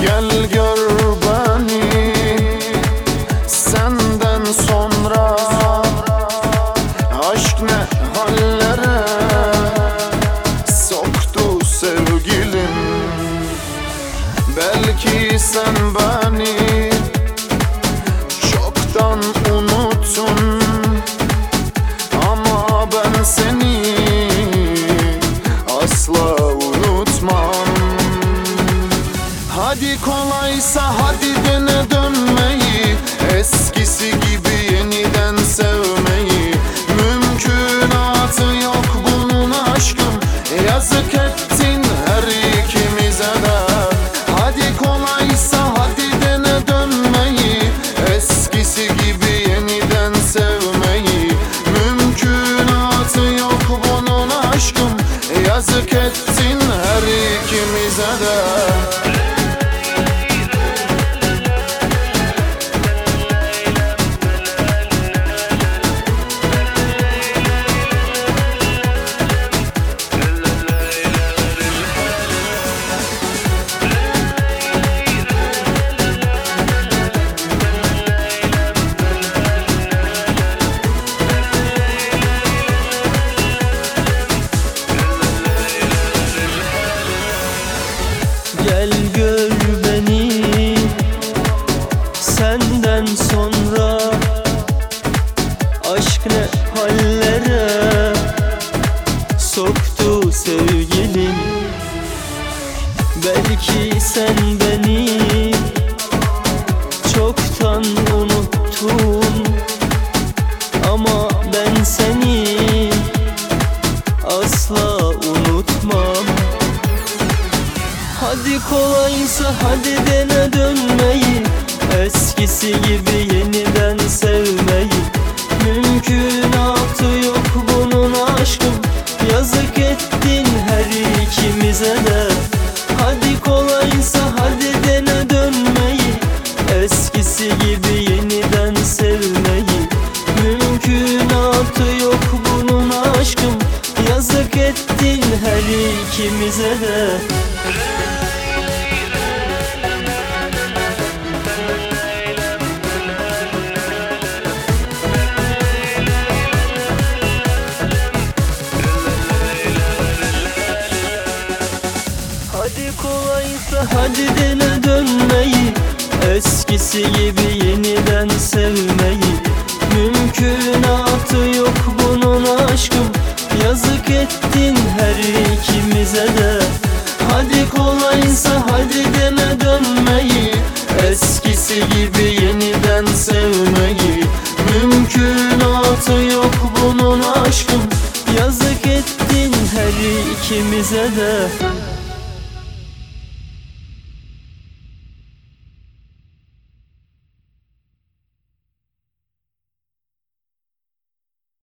Gel gör beni senden sonra. Aşk ne hallere soktu sevgilim. Belki sen beni çoktan unuttun, ama ben seni asla unutmam. Hadi kolaysa hadi dene dönmeyi, eskisi gibi yeniden sevmeyi. Mümkünatı yok bunun aşkım, yazık ettin her ikimize de. Hadi kolaysa hadi dene dönmeyi, eskisi gibi yeniden sevmeyi. Mümkünatı yok bunun aşkım, yazık ettin her ikimize de. Gel gör beni senden sonra. Aşk ne hallere soktu sevgilim. Belki sen beni çoktan unuttun, ama ben seni asla unutmam. Hadi kolaysa hadi dene dönmeyi, eskisi gibi yeniden sevmeyi. Mümkünatı yok bunun aşkım, yazık ettin her ikimize de. Hadi kolaysa hadi dene dönmeyi, eskisi gibi yeniden sevmeyi. Mümkünatı yok bunun aşkım, yazık ettin her ikimize de. Hadi kolaysa hadi dene dönmeyi, eskisi gibi yeniden sevmeyi. Mümkünatı yok bunun aşkım, yazık ettin her ikimize de. Hadi kolaysa hadi dene dönmeyi, eskisi gibi yeniden sevmeyi. Mümkünatı yok bunun aşkım, yazık ettin her ikimize de.